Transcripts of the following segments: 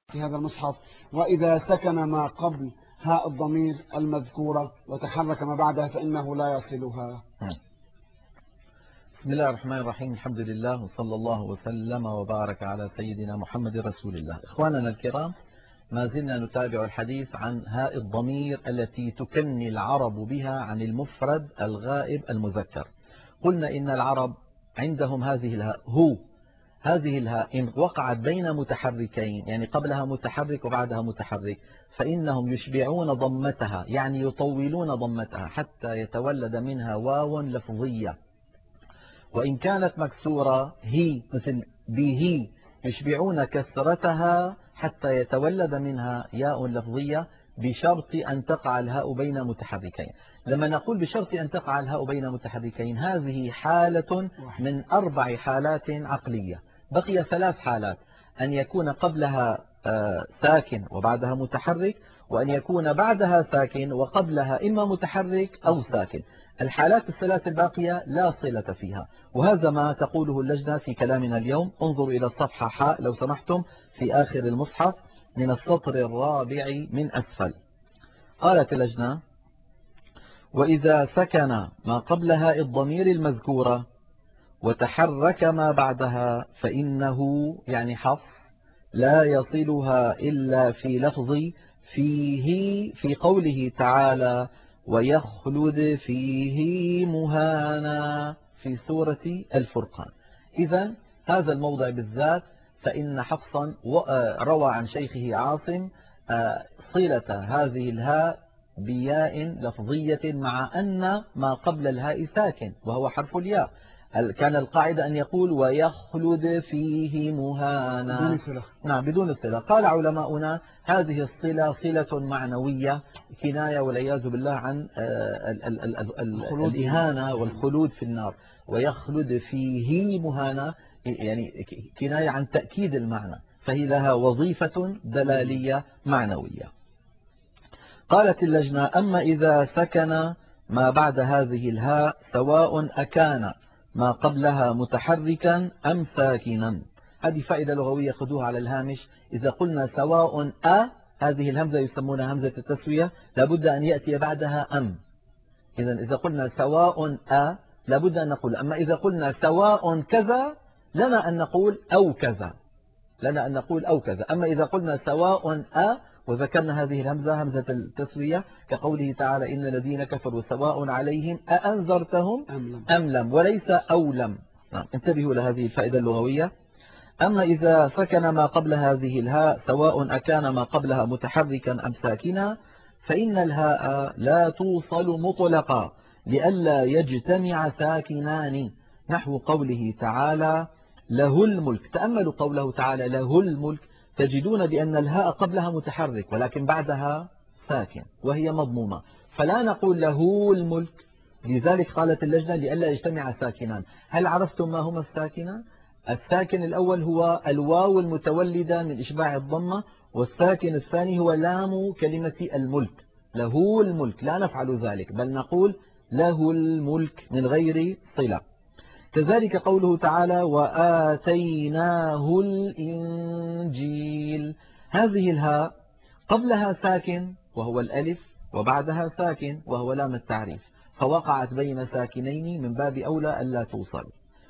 في هذا المصحف: وإذا سكن ما قبل هاء الضمير المذكورة وتحرك ما بعدها فإنه لا يصلها. بسم الله الرحمن الرحيم. الحمد لله وصلى الله وسلم وبارك على سيدنا محمد رسول الله. إخواننا الكرام، ما زلنا نتابع الحديث عن هاء الضمير التي تكني العرب بها عن المفرد الغائب المذكر. قلنا إن العرب عندهم هذه الهاء هذه الهاء إن وقعت بين متحركين، يعني قبلها متحرك وبعدها متحرك، فإنهم يشبعون ضمتها، يعني يطولون ضمتها حتى يتولد منها واو لفظية. وإن كانت مكسورة هي مثل به، يشبعون كسرتها حتى يتولد منها ياء لفظية، بشرط أن تقع الهاء بين متحركين. لما نقول بشرط أن تقع الهاء بين متحركين، هذه حالة من 4 حالات عقلية. بقي 3 حالات: أن يكون قبلها ساكن وبعدها متحرك، وأن يكون بعدها ساكن وقبلها إما متحرك أو ساكن. الحالات ال3 الباقية لا صلة فيها، وهذا ما تقوله اللجنة في كلامنا اليوم. انظروا إلى الصفحة حاء لو سمحتم في آخر المصحف من السطر الرابع من أسفل. قالت اللجنة: وإذا سكن ما قبلها الضمير المذكورة وتحرك ما بعدها فإنه، يعني حفص، لا يصلها إلا في لفظ فيه، في قوله تعالى: ويخلد فيه مهانا في سورة الفرقان. إذن هذا الموضع بالذات فإن حفصا روى عن شيخه عاصم صلة هذه الهاء بياء لفظية، مع أن ما قبل الهاء ساكن وهو حرف الياء. كان القاعدة أن يقول ويخلد فيه مهانا بدون صلة. نعم، بدون صلة. قال علماؤنا: هذه الصلة صلة معنوية، كناية والعياذ بالله عن الإهانة والخلود في النار. ويخلد فيه مهانا يعني كناية عن تأكيد المعنى، فهي لها وظيفة دلالية معنوية. قالت اللجنة: أما إذا سكن ما بعد هذه الهاء سواء أكان ما قبلها متحركا أم ساكنا. هذه فائدة لغوية خذوها على الهامش. إذا قلنا سواء هذه الهمزة يسمونها همزة التسوية، لابد أن يأتي بعدها أم. إذا قلنا سواء لابد أن نقول. أما إذا قلنا سواء كذا، لنا أن نقول أو كذا، أما إذا قلنا سواء وذكرنا هذه الهمزة همزة التسوية، كقوله تعالى: إن الذين كفروا سواء عليهم أأنذرتهم أم لم، وليس أو لم. انتبهوا لهذه الفائدة اللغوية. أما إذا سكن ما قبل هذه الهاء سواء أكان ما قبلها متحركا أم ساكنا، فإن الهاء لا توصل مطلقا لئلا يجتمع ساكنان، نحو قوله تعالى: له الملك. تأملوا قوله تعالى له الملك، تجدون بأن الهاء قبلها متحرك ولكن بعدها ساكن وهي مضمومة، فلا نقول له الملك. لذلك قالت اللجنة: لئلا يجتمع ساكنان. هل عرفتم ما هما الساكنان؟ الساكن الأول هو الواو المتولدة من إشباع الضمة، والساكن الثاني هو لام كلمة الملك. له الملك لا نفعل ذلك، بل نقول له الملك من غير صلة. كذلك قوله تعالى: وآتيناه الإنجيل. هذه الهاء قبلها ساكن وهو الألف، وبعدها ساكن وهو لام التعريف، فوقعت بين ساكنين، من باب أولى ألا توصل.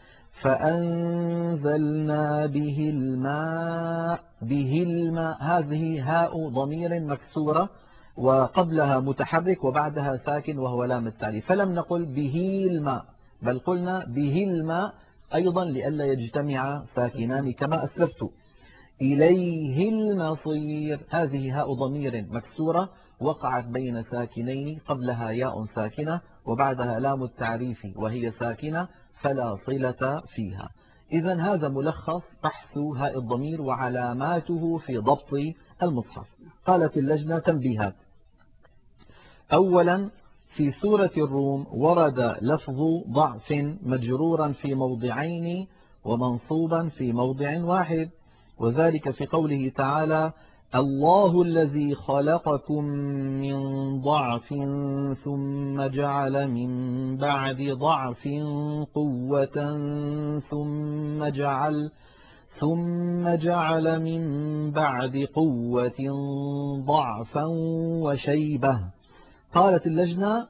فأنزلنا به الماء. هذه هاء ضمير مكسورة وقبلها متحرك وبعدها ساكن وهو لام التعريف، فلم نقل به الماء، بل قلنا به الماء أيضا لئلا يجتمع ساكنان كما أسلفت. إليه المصير. هذه هاء ضمير مكسورة وقعت بين ساكنين، قبلها ياء ساكنة وبعدها لام التعريف وهي ساكنة، فلا صلة فيها. إذن هذا ملخص بحث هاء الضمير وعلاماته في ضبط المصحف. قالت اللجنة: تنبيهات. أولا، في سورة الروم ورد لفظ ضعف مجرورا في موضعين ومنصوبا في موضع واحد، وذلك في قوله تعالى: الله الذي خلقكم من ضعف ثم جعل من بعد ضعف قوة ثم جعل من بعد قوة ضعفا وشيبة. قالت اللجنة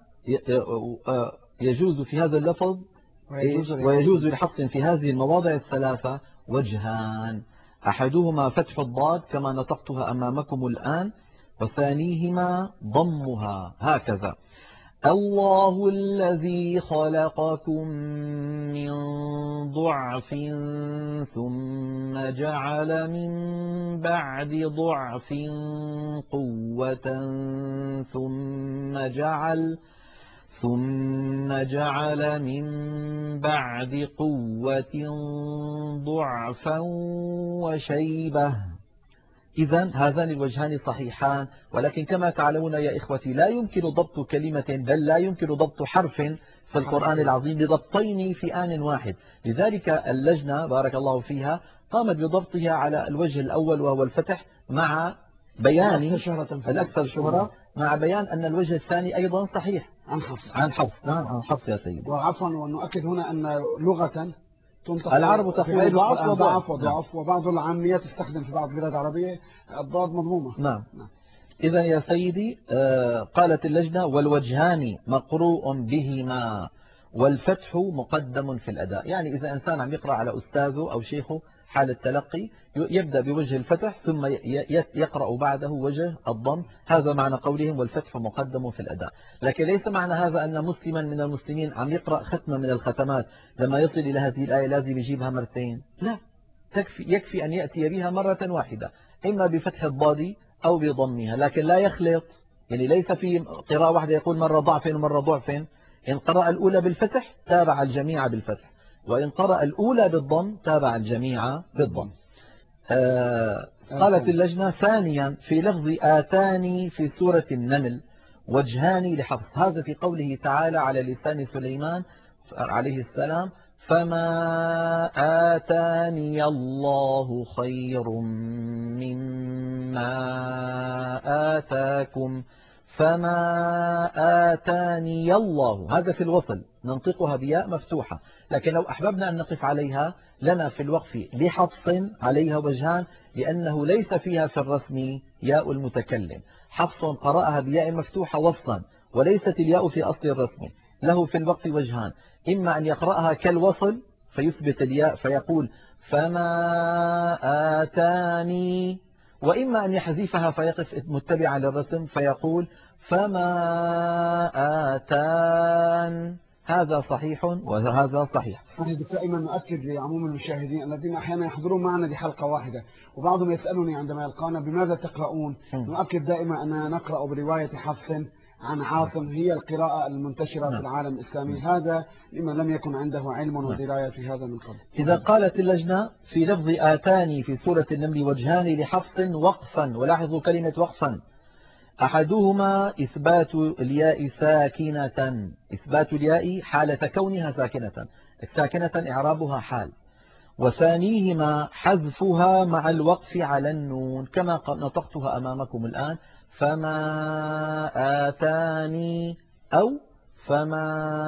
يجوز في هذا اللفظ ويجوز لحفص في هذه المواضع الثلاثة وجهان: أحدهما فتح الضاد كما نطقتها أمامكم الآن، وثانيهما ضمها هكذا: الله الذي خلقكم من ضعف ثم جعل من بعد ضعف قوة ثم جعل من بعد قوة ضعفا وشيبة. إذن هذان الوجهان صحيحان، ولكن كما تعلمون يا إخوتي لا يمكن ضبط كلمة، بل لا يمكن ضبط حرف في القرآن العظيم بضبطين في آن واحد. لذلك اللجنة بارك الله فيها قامت بضبطها على الوجه الأول وهو الفتح مع بيان الأكثر شهرة، مع بيان أن الوجه الثاني أيضا صحيح عن حفص. نعم عن حفص يا سيدي. وعفوا ونؤكد هنا أن لغة العرب تقول ضعف وضعف وبعض العاميات تستخدم في بعض البلاد العربية الضاد مضمومة. نعم. إذن يا سيدي قالت اللجنة: والوجهان مقروء بهما والفتح مقدم في الأداء. يعني إذا إنسان عم يقرأ على أستاذه أو شيخه حال التلقي يبدأ بوجه الفتح ثم يقرأ بعده وجه الضم. هذا معنى قولهم والفتح مقدم في الأداء. لكن ليس معنى هذا أن مسلما من المسلمين عم يقرأ ختمة من الختمات لما يصل إلى هذه الآية لازم يجيبها مرتين. لا، يكفي أن يأتي بها مرة واحدة، إما بفتح الضاد أو بضمها، لكن لا يخلط. يعني ليس في قراءة واحدة يقول مرة ضعف ومرة ضعف. إن قرأ الأولى بالفتح تابع الجميع بالفتح، وإن قرأ الأولى بالضم تابع الجميع بالضم. قالت اللجنة: ثانيا في لفظ آتاني في سورة النمل وجهان لحفص. هذا في قوله تعالى على لسان سليمان عليه السلام: فما آتاني الله خير مما آتاكم فما آتاني الله. هذا في الوصل ننطقها بياء مفتوحة، لكن لو أحببنا أن نقف عليها لنا في الوقف لحفص عليها وجهان، لأنه ليس فيها في الرسم ياء المتكلم. حفص قرأها بياء مفتوحة وصلا، وليست الياء في أصل الرسم. له في الوقف وجهان: إما أن يقرأها كالوصل فيثبت الياء فيقول فما آتاني، وإما أن يحذفها فيقف متبعا للرسم فيقول فما آتان. هذا صحيح وهذا صحيح. صحيح دكتور أيمن. نؤكد لعموم المشاهدين الذين أحيانا يحضرون معنا دي حلقة واحدة وبعضهم يسألني عندما يلقانا بماذا تقرؤون. نؤكد دائما أننا نقرأ برواية حفص عن عاصم، هي القراءة المنتشرة في العالم الإسلامي. هذا لمن لم يكن عنده علم ودراية في هذا من قبل. إذا قالت اللجنة في لفظ آتاني في سورة النمل وجهان لحفص وقفا، ولاحظوا كلمة وقفا: أحدهما إثبات الياء ساكنة، إثبات الياء حالة كونها ساكنة إعرابها حال، وثانيهما حذفها مع الوقف على النون كما نطقتها أمامكم الآن: فما آتاني أو فما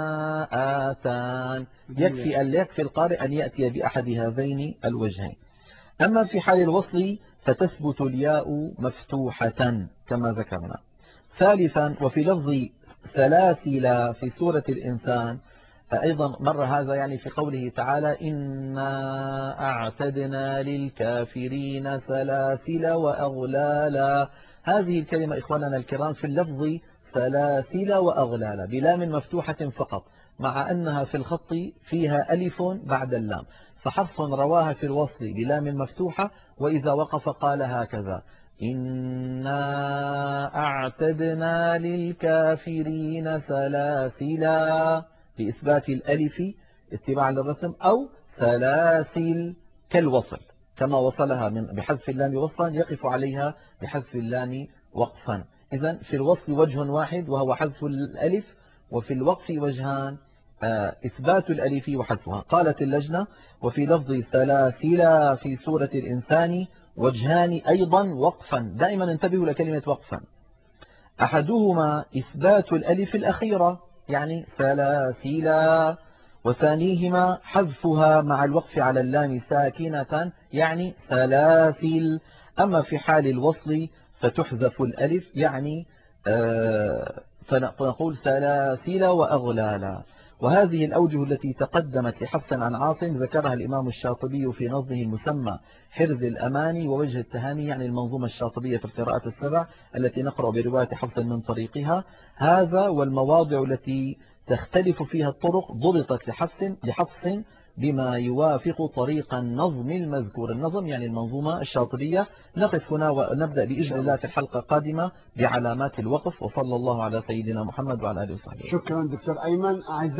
آتان. يكفي القارئ أن يأتي بأحد هذين الوجهين. أما في حال الوصل فتثبت الياء مفتوحة كما ذكرنا. ثالثا وفي لفظ سلاسل في سورة الإنسان أيضا مر هذا، يعني في قوله تعالى إنا أعتدنا للكافرين سلاسل وأغلالا. هذه الكلمة إخواننا الكرام في اللفظ سلاسل وأغلالا بلام مفتوحة فقط، مع أنها في الخط فيها ألف بعد اللام، فحفص رواها في الوصل بلام مفتوحة، وإذا وقف قال هكذا: إنا أعتدنا للكافرين سلاسلا، بإثبات الألف اتباعا للرسم، أو سلاسل كالوصل كما وصلها بحذف اللام وصلا يقف عليها بحذف اللام وقفا. إذن في الوصل وجه واحد وهو حذف الألف، وفي الوقف وجهان: إثبات الألف وحذفها. قالت اللجنة: وفي لفظ سلاسل في سورة الإنسان وجهان أيضا وقفا. دائما انتبهوا لكلمة وقفا. أحدهما إثبات الألف الأخيرة يعني سلاسل، وثانيهما حذفها مع الوقف على اللام ساكنة يعني سلاسل. أما في حال الوصل فتحذف الألف يعني فنقول سلاسل وأغلالا. وهذه الأوجه التي تقدمت لحفص عن عاصم ذكرها الإمام الشاطبي في نظمه المسمى حرز الأماني ووجه التهاني، يعني المنظومة الشاطبية في القراءات السبع التي نقرأ برواية حفص من طريقها. هذا والمواضع التي تختلف فيها الطرق ضبطت لحفص بما يوافق طريق النظم المذكور. النظم يعني المنظومة الشاطبية. نقف هنا ونبدأ بإذن الله في الحلقة القادمة بعلامات الوقف. وصلى الله على سيدنا محمد وعلى آله وصحبه. شكرا دكتور أيمن. أعزائي